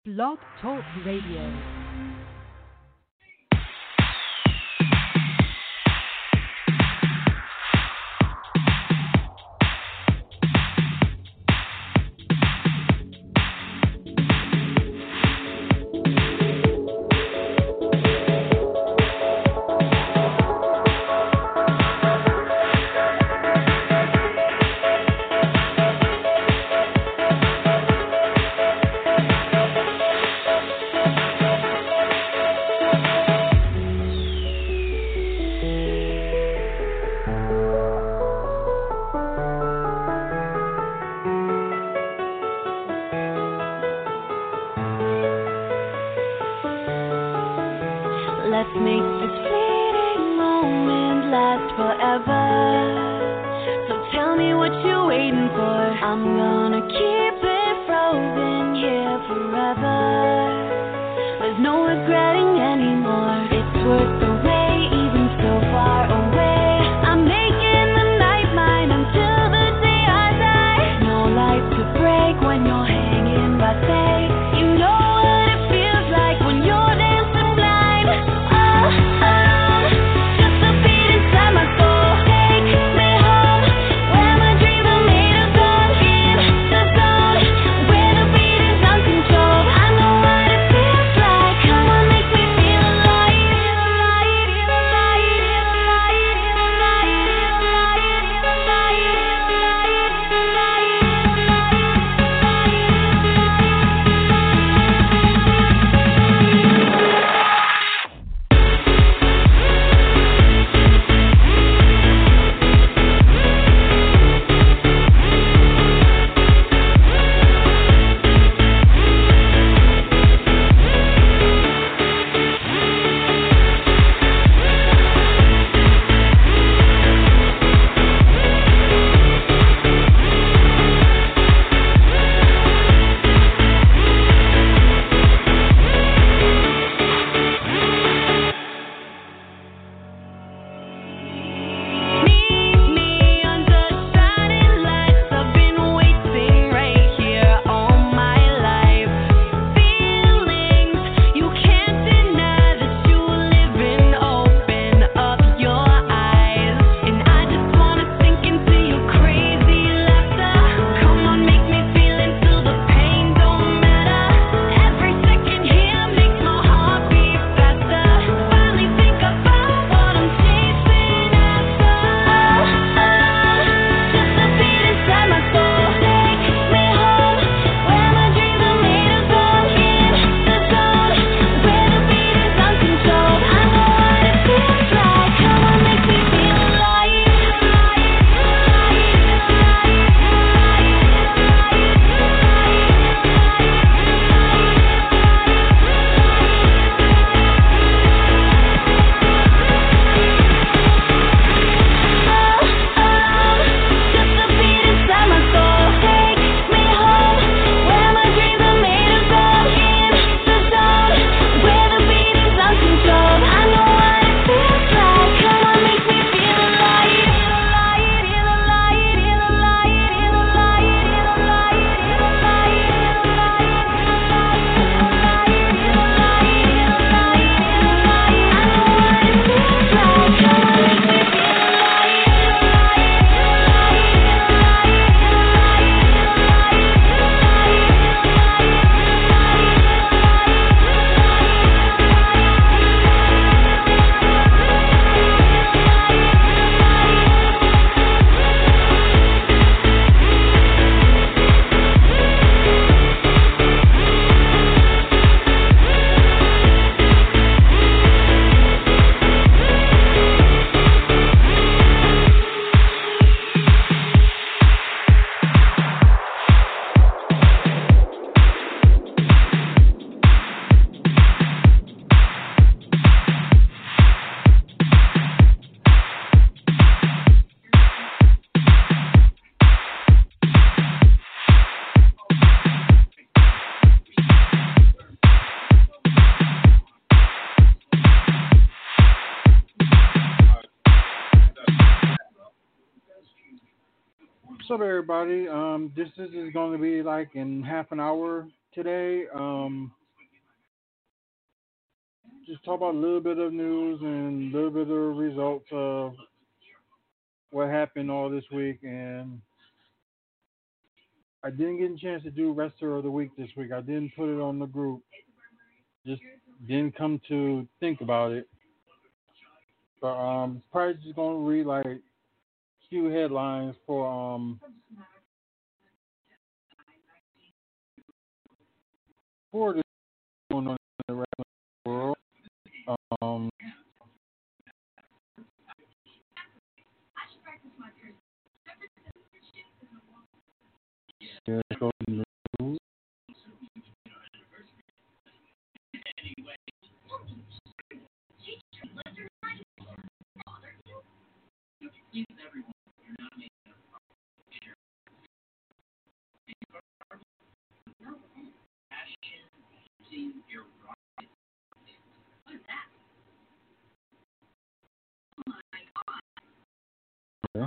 Blog Talk Radio. What's up, everybody? This is going to be like in half an hour. today. Just talk about a little bit of news and a little bit of results of what happened all this week. And I didn't get a chance to do rest of the week this week. I didn't put it on the group. Just didn't come to think about it. But probably just gonna read like a few headlines for this going on in the wrestling world. Um, yeah, let's go to the news. Okay.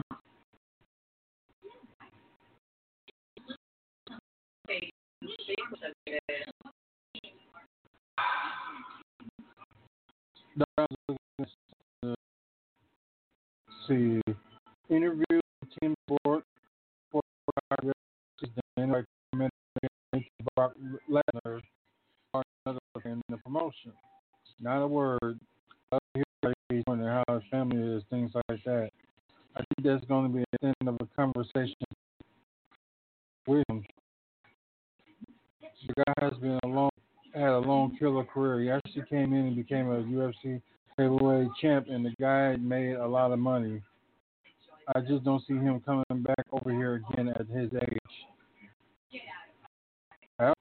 That was looking see interview with Team Board for Dana White Brock Lesnar are another in the promotion. Not a word. Up here, he's wondering how his family is, things like that. I think that's going to be at the end of a conversation with him. The guy has been had a long killer career. He actually came in and became a UFC heavyweight champ, and the guy made a lot of money. I just don't see him coming back over here again at his age. Ouch.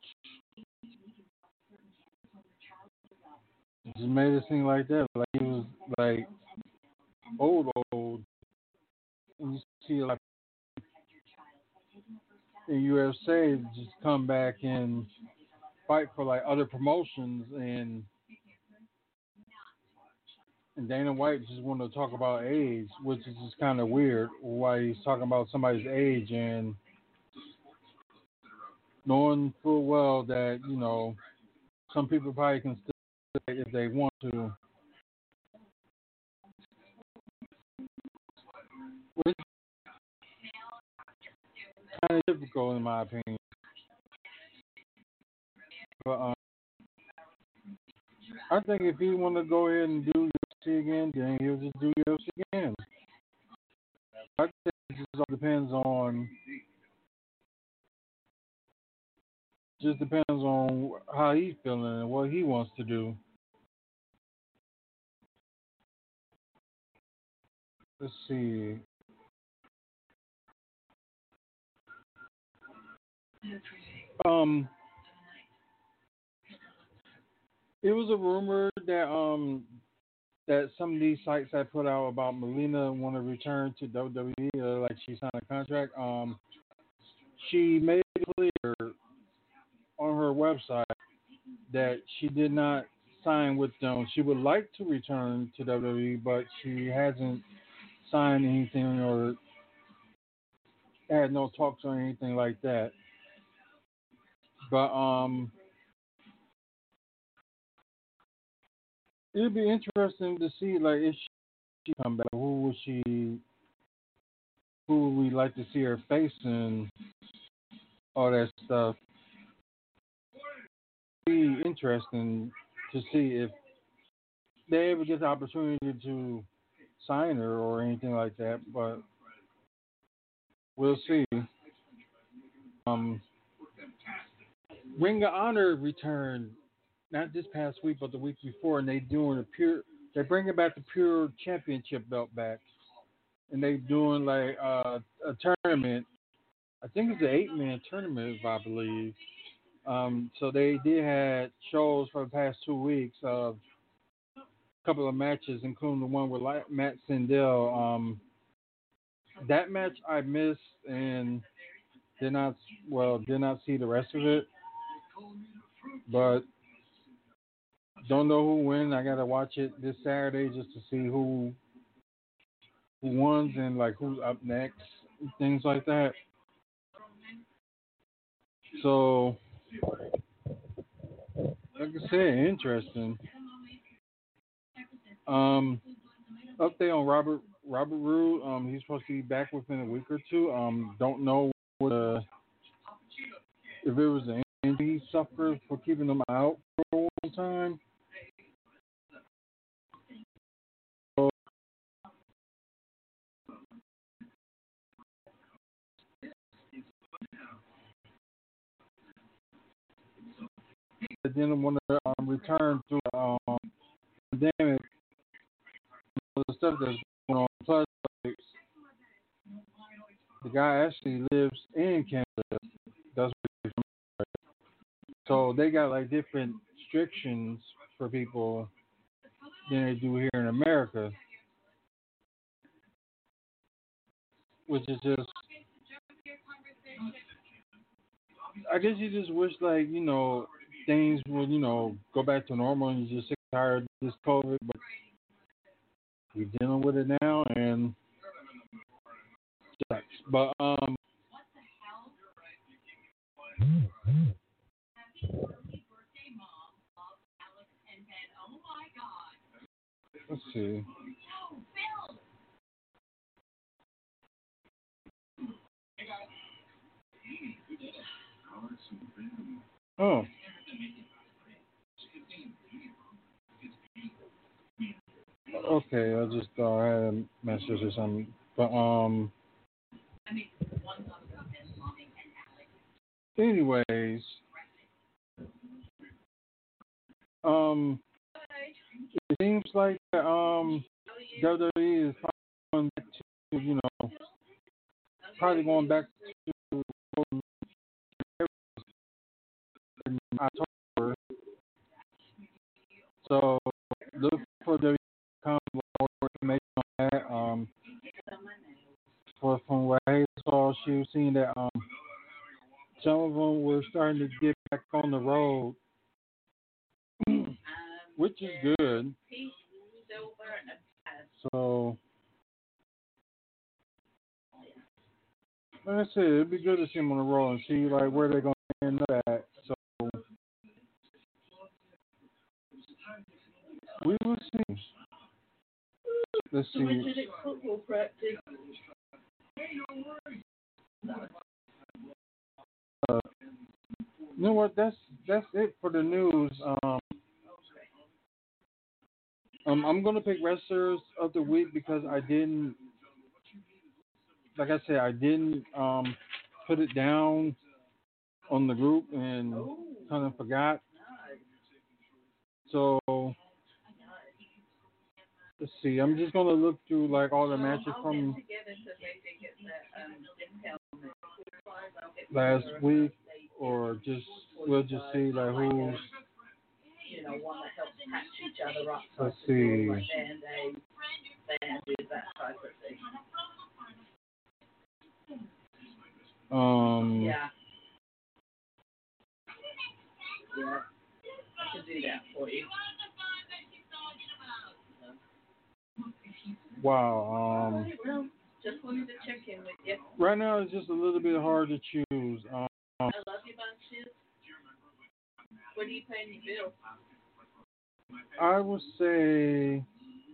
It just made it seem like that, like he was like old. And you see like in UFC just come back and fight for like other promotions, and Dana White just wanted to talk about age, which is just kind of weird. Why he's talking about somebody's age and knowing full well that some people probably can still say if they want to, which is kind of difficult in my opinion. But I think if he want to go ahead and do UFC again, then he'll just do UFC again. I think it just depends on how he's feeling and what he wants to do. Let's see. Um, it was a rumor that some of these sites had put out about Melina want to return to WWE, like she signed a contract. She made it clear on her website that she did not sign with them. She would like to return to WWE, but she hasn't signed anything or had no talks or anything like that. But it'd be interesting to see like if she come back, who would we like to see her face and all that stuff. Be interesting to see if they ever get the opportunity to sign her or anything like that. But we'll see. Um, Ring of Honor returned not this past week, but the week before, and they doing a pure. They're bringing back the pure championship belt back, and they doing like a tournament. I think it's an 8-man tournament, if I believe. So they did had shows for the past 2 weeks of a couple of matches, including the one with Matt Sindel. That match I missed and did not see the rest of it, but don't know who win. I gotta watch it this Saturday just to see who won and like who's up next, things like that. So like I said, interesting. Update on Robert Roode. He's supposed to be back within a week or two. Don't know what if it was an injury he suffered for keeping him out for a long time. So, didn't want to return to pandemic, the stuff that's going on. Plus, like, the guy actually lives in Canada. That's what he's from. So they got like different restrictions for people than they do here in America, which is just, I guess you just wish like, things would, go back to normal and you just sick and tired of this COVID, but we're dealing with it now and sucks. But let's see. Oh. Okay, I just thought I had a message or something. But anyways, it seems like WWE is going back to, probably going back to in October. So look for the more information on that. From what I saw, she was seeing that some of them were starting to get back on the road, which is good. So, like I said, it'd be good to see them on the road and see like where they're going to end up at. So we will see. Let's see. You know what? That's it for the news. I'm gonna pick wrestlers of the week because I didn't, like I said, I didn't put it down on the group and kind of forgot. So let's see. I'm just gonna look through like all the matches from last week, or just we'll just see like who's. Let's see. Yeah. I can do that for you. Wow. Just wanted to check in with you. Right now, it's just a little bit hard to choose. I love you bunches. What are you paying your bills? I would say.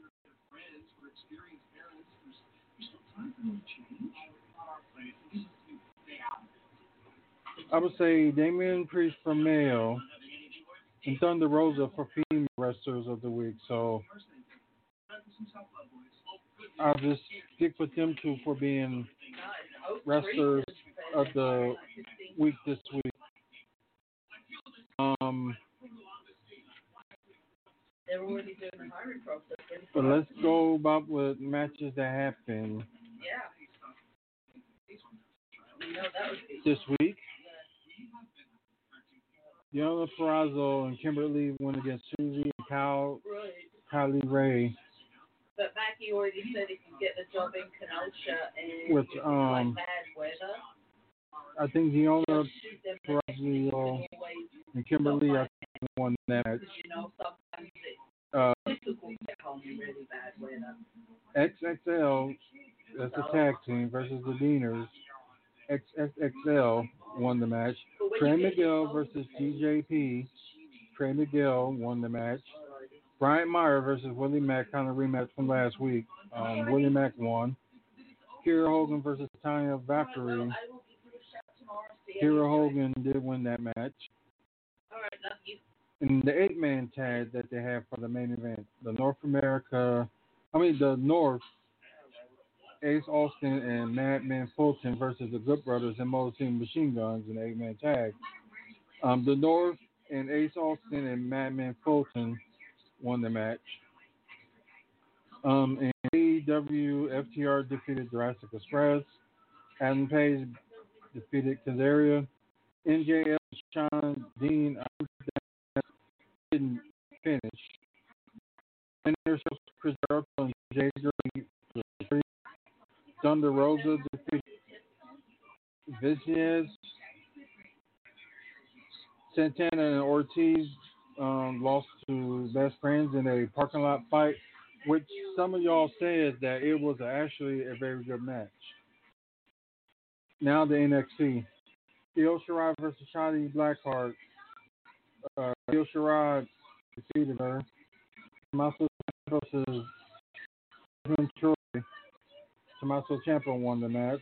I would say Damian Priest for male and Thunder Rosa for female wrestlers of the week. So I'll just stick with them two for being wrestlers of the week this week. They're already doing the hiring process. But let's go about what matches that happened. Yeah. This week. Deonna Purrazzo and Kimberly went against Susie and Kylie Ray. But Mackie already said he can get the job in Kenosha and which, like bad weather. I think Deonna Purrazzo and Kimberly are won that match. Sometimes it's difficult to get home in really bad weather. XXL, that's a tag team, versus the Deaners. XXXL won the match. Trey Miguel versus TJP. Trey Miguel won the match. Bryant Meyer versus Willie Mack, kind of rematch from last week. Willie Mack won. Kiera Hogan versus Tanya Valkyrie. Kiera Hogan did win that match. In the 8-man tag that they have for the main event, the North, Ace Austin and Madman Fulton versus the Good Brothers and Motor City Machine Guns in the 8-man tag. The North and Ace Austin and Madman Fulton won the match. In AEW, FTR defeated Jurassic Express. Adam Page defeated Kazaria. NJL, Sean Dean didn't finish. And there's Chris Jericho and Jay Green. Thunder Rosa defeated Vicious. Santana and Ortiz lost to Best Friends in a parking lot fight, which some of y'all said that it was actually a very good match. Now the NXT. Io Shirai versus Shotzi Blackheart. Io Shirai defeated her. Tommaso Ciampa versus Troy. Tommaso Ciampa won the match.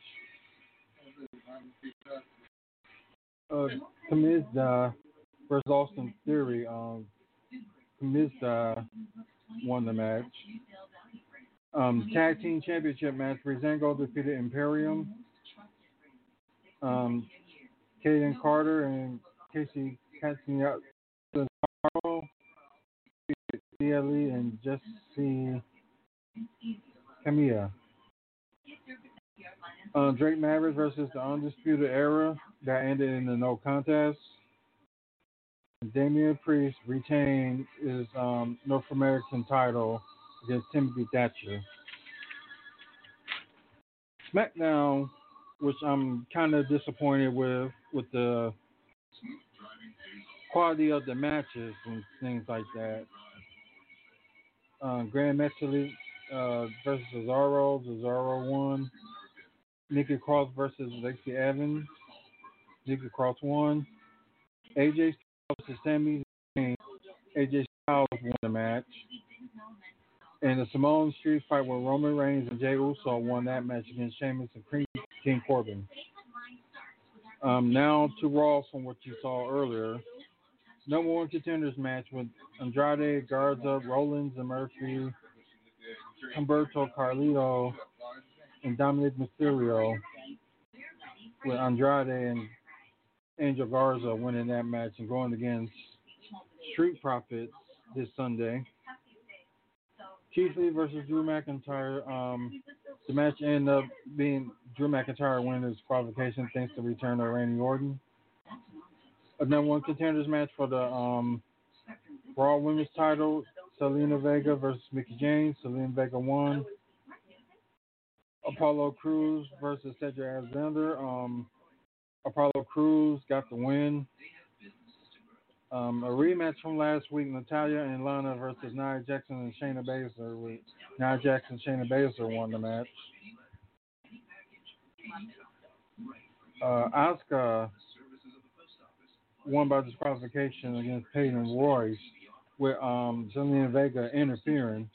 Kamizda versus Austin Theory. Kamizda won the match. Tag Team Championship match. Breezango defeated Imperium. Kaden Carter and Casey Catanzaro defeated CLE and Jesse Camilla. Drake Maverick versus the Undisputed Era. That ended in a no contest. Damian Priest retained his North American title against Timothy Thatcher. SmackDown, which I'm kind of disappointed with the quality of the matches and things like that. Grand Metalik versus Cesaro. Cesaro won. Nikki Cross versus Lacey Evans. Nikki Cross won. AJ Styles versus Sami Zayn. AJ Styles won the match. And the Samoan Street fight with Roman Reigns and Jey Uso won that match against Sheamus and King Corbin. Now to Raw from what you saw earlier. Number one contenders match with Andrade, Garza, Rollins, and Murphy, Humberto Carlito, and Dominic Mysterio, with Andrade and Angel Garza winning that match and going against Street Profits this Sunday. Keith Lee versus Drew McIntyre. The match ended up being Drew McIntyre winning his qualification thanks to the return of Randy Orton. A number one contenders match for the Raw Women's title. Selena Vega versus Mickie James. Selena Vega won. Apollo Crews versus Cedric Alexander. Apollo Crews got the win. A rematch from last week, Natalya and Lana versus Nia Jackson and Shayna Baszler. Nia Jackson and Shayna Baszler won the match. Asuka won by disqualification against Peyton Royce with Zelina Vega interfering.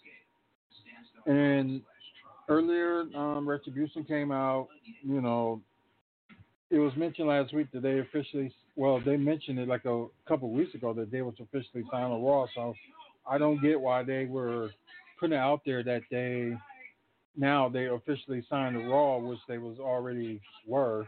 And earlier, Retribution came out. You know, it was mentioned last week that they officially, they mentioned it like a couple weeks ago that they was officially signed on Raw. So I don't get why they were putting it out there that they officially signed the Raw, which they was already were.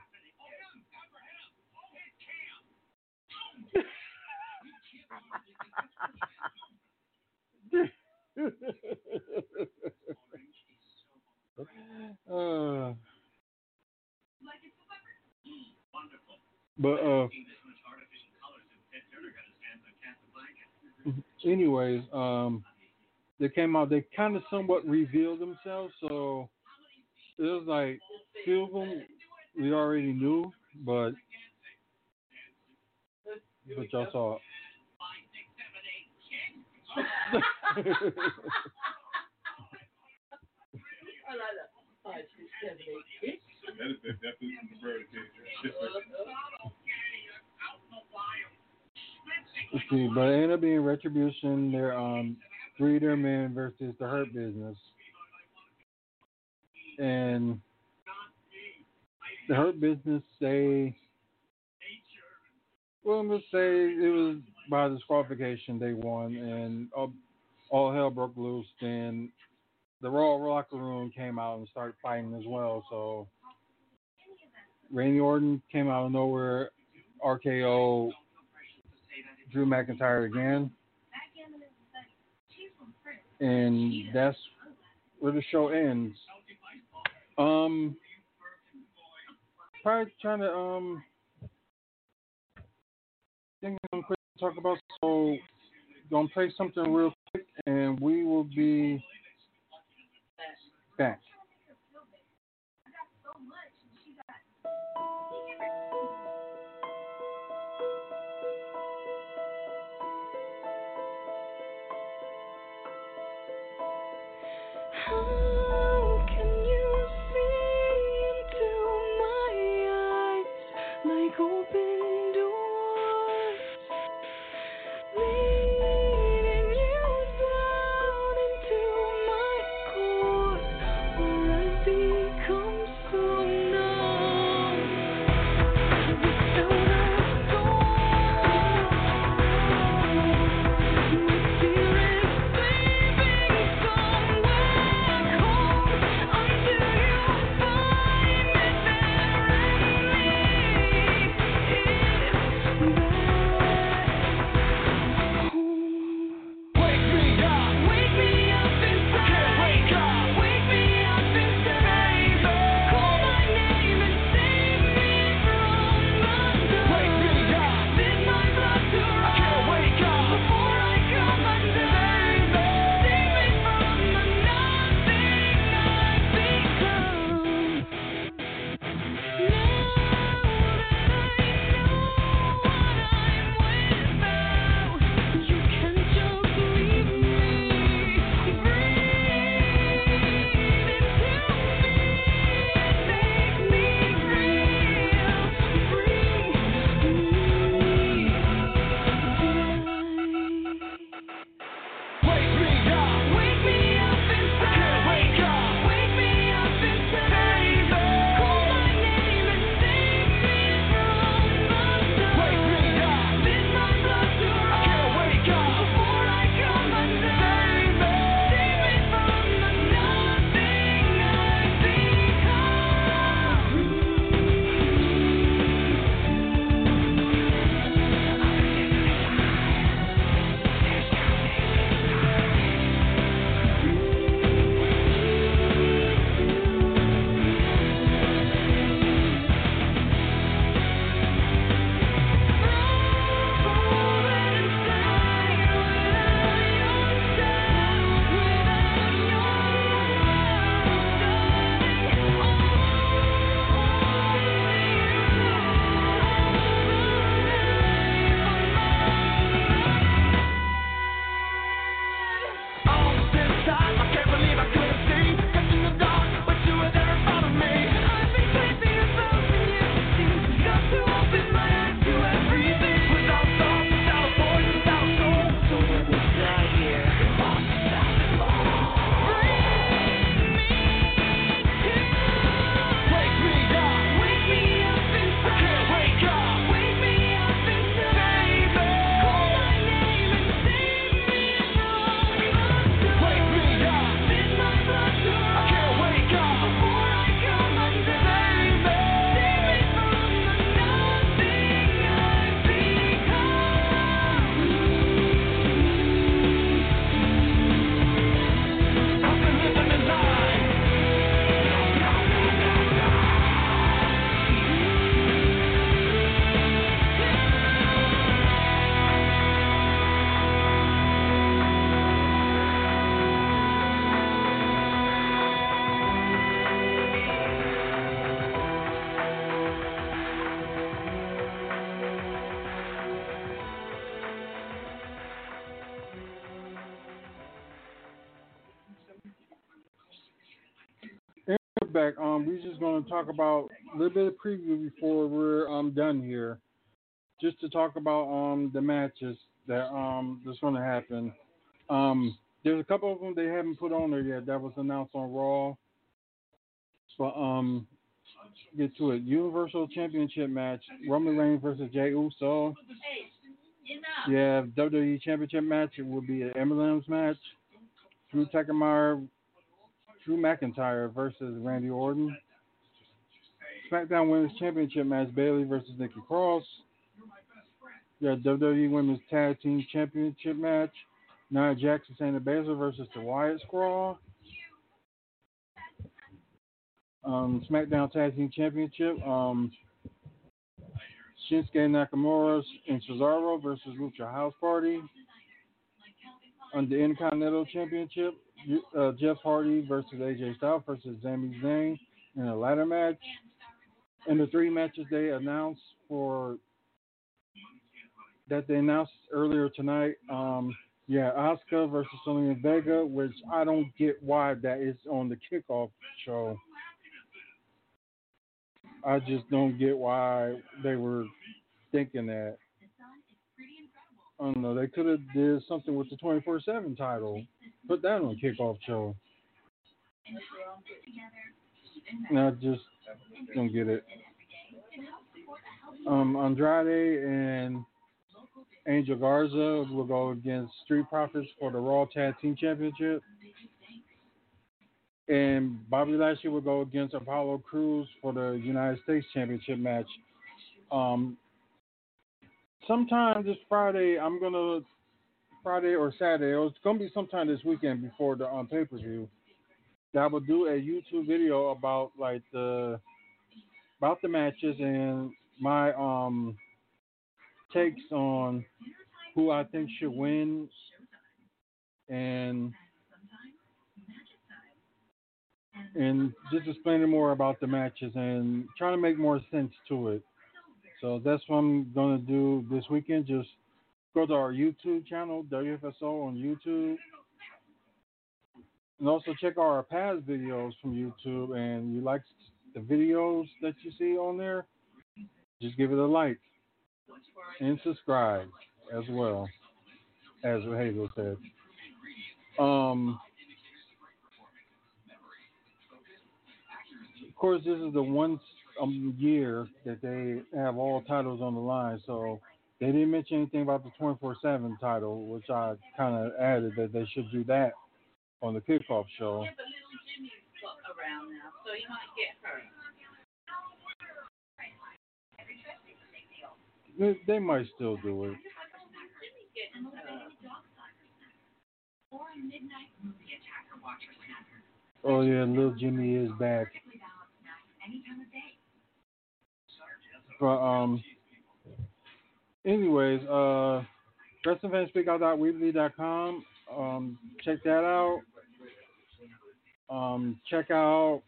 Anyways, they came out. They kind of somewhat revealed themselves, so it was like few of them we already knew, but y'all saw it. Let's see, but it ended up being Retribution. They're three of their men versus the Hurt Business, and the Hurt Business let's say it was by disqualification they won, and all hell broke loose. Then the Raw locker room came out and started fighting as well. So Randy Orton came out of nowhere, RKO Drew McIntyre again, and that's where the show ends. Probably trying to think I'm quick to talk about. So gonna play something real quick, and we will be back. How can you see into my eyes like open doors, leading you down into my core, where I've become so numb without a soul. My spirit's leaving somewhere cold until you find it there in me. Wake me up inside. Wake me up inside. Call my name and save me from the dark. Bid my blood to run before I come undone. Save me from the nothing I've become. Now that I know what I'm without, you can just leave me. Breathe into me, make me real, free me. Wake me up inside. Wake me up inside. Call my name and save me from the dark. Bid my blood to run before I come undone. Save me from the nothing I've Back. We're just gonna talk about a little bit of preview before we're done here. Just to talk about the matches. that's going to happen. There's a couple of them they haven't put on there yet. That was announced on Raw. But get to it. Universal Championship match: Roman Reigns versus Jey Uso. Yeah, WWE Championship match. It will be an Emblems match. Drew McIntyre versus Randy Orton. SmackDown Women's Championship match: Bayley versus Nikki Cross. Yeah, WWE Women's Tag Team Championship match: Nia Jax and Shayna Baszler versus the Wyatt Squad. SmackDown Tag Team Championship: Shinsuke Nakamura and Cesaro versus Lucha House Party. On the Intercontinental Championship: Jeff Hardy versus AJ Styles versus Sami Zayn in a ladder match. And the three matches they announced earlier tonight. Asuka versus Zelina Vega, which I don't get why that is on the kickoff show. I just don't get why they were thinking that. I don't know. They could have did something with the 24/7 title. Put that on a kickoff show. And I just don't get it. Andrade and Angel Garza will go against Street Profits for the Raw Tag Team Championship. And Bobby Lashley will go against Apollo Crews for the United States Championship match. Sometime this Friday or Saturday, or it's going to be sometime this weekend before the pay-per-view, that I will do a YouTube video about the matches and my takes on who I think should win and just explaining more about the matches and trying to make more sense to it. So that's what I'm going to do this weekend. Just go to our YouTube channel, WFSO on YouTube. And also check out our past videos from YouTube. And you like the videos that you see on there, just give it a like and subscribe as well, as Hazel said. Of course, this is the one year that they have all titles on the line, so they didn't mention anything about the 24/7 title, which I kind of added that they should do that on the kickoff show. Yeah, but little Jimmy's around now, so you might get her. They might still do it. Oh yeah, little Jimmy is back. But anyways, WrestlingFansSpeakOut.weebly.com. Check that out. Check out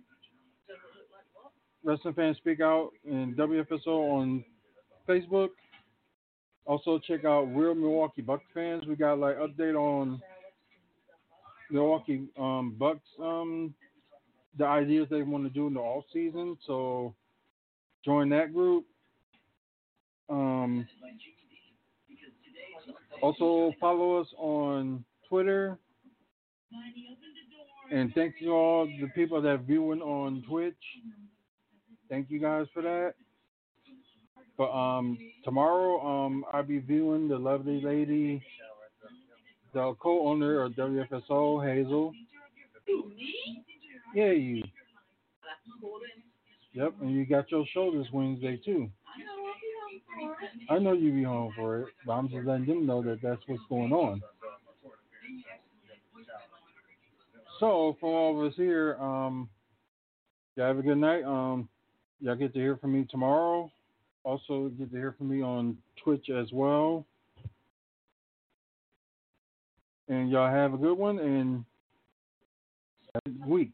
Wrestling Fans Speak Out and WFSO on Facebook. Also check out Real Milwaukee Bucks Fans. We got update on Milwaukee Bucks, the ideas they want to do in the off season. So join that group. Also follow us on Twitter. And thank you all the people that are viewing on Twitch. Thank you guys for that. But tomorrow I'll be viewing the lovely lady, the co-owner of WFSO, Hazel. Yeah, you. Yep, and you got your show this Wednesday too. I know you be home for it, but I'm just letting them know that that's what's going on. So, from all of us here, y'all have a good night. Y'all get to hear from me tomorrow. Also, get to hear from me on Twitch as well. And y'all have a good one and a good week.